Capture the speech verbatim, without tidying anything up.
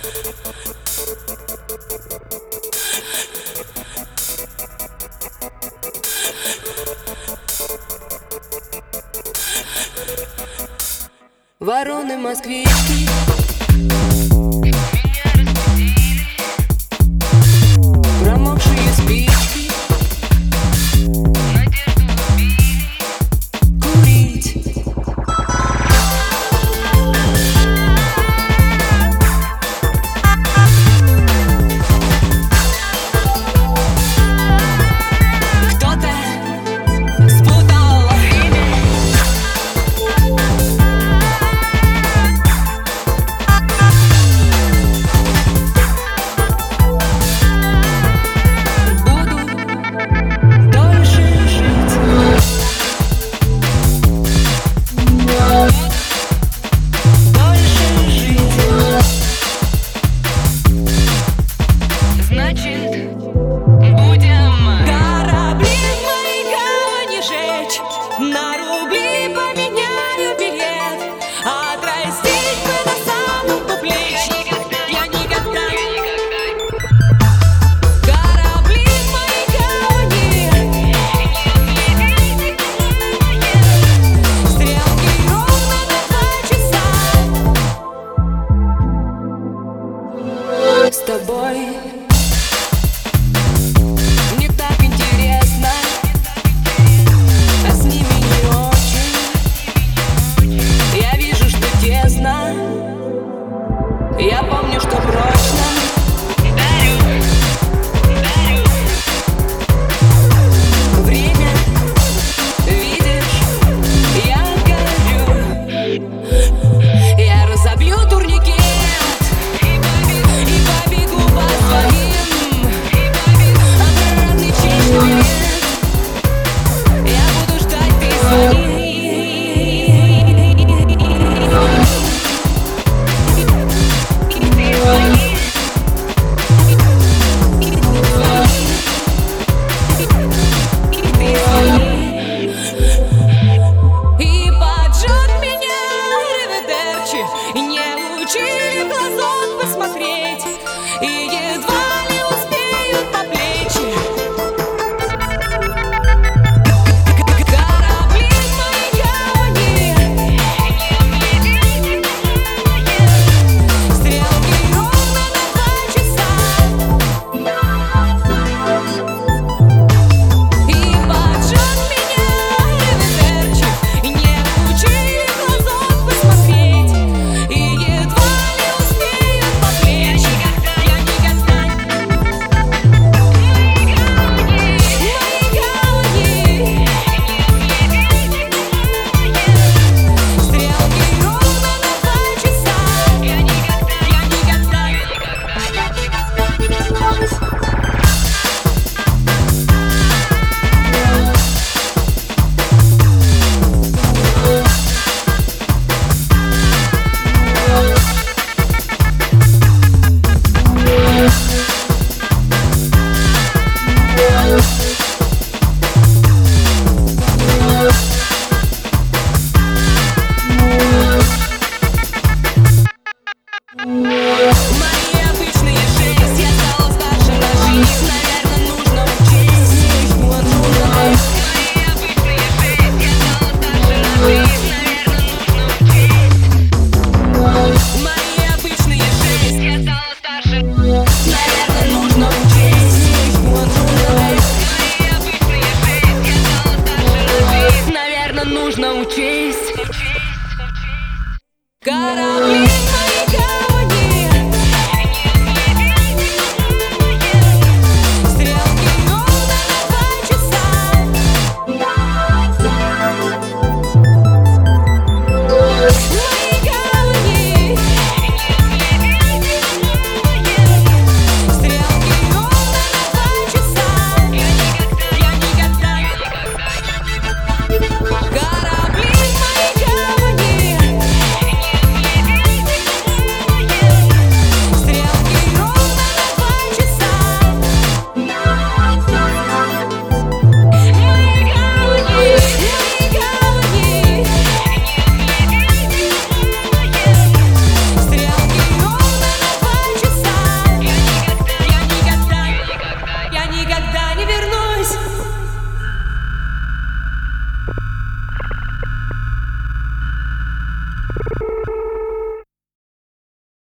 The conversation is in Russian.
Вороны москвички промокшие спички надежду убили курить. Кто-то спутал время, на рубли поменяю билет, отрастить бы до самых плеч. Я никогда, корабли в моей гавани, стрелки ровно на два часа. С тобой не так интересно, а с ними не очень. Я вижу, что тесно, я помню, что прочно. Дарю, дарю время, видишь, я горю. Я разобью турникет и побегу по своим обратный честь. Не учили в глазок посмотреть, и едва ли успеют по плечи. Корабли в моей гавани, стрелки ровно на два часа. И поджег меня револьверчик, не учили в глазок посмотреть, и едва ли успеют по плечи. Я никогда, моей гавани, стрелки ровно на два часа. Я никогда, я никогда, мои обычные шесть, я стала старше на жизнь, наверное, нужно учесть. Мои обычные шесть, я стала старше на жизнь, наверное, нужно учесть. Мои обычные шесть, я стала старше, наверное, нужно учесть. Мои обычные шесть, я стала старше на жизнь, наверное, нужно учесть. Корабли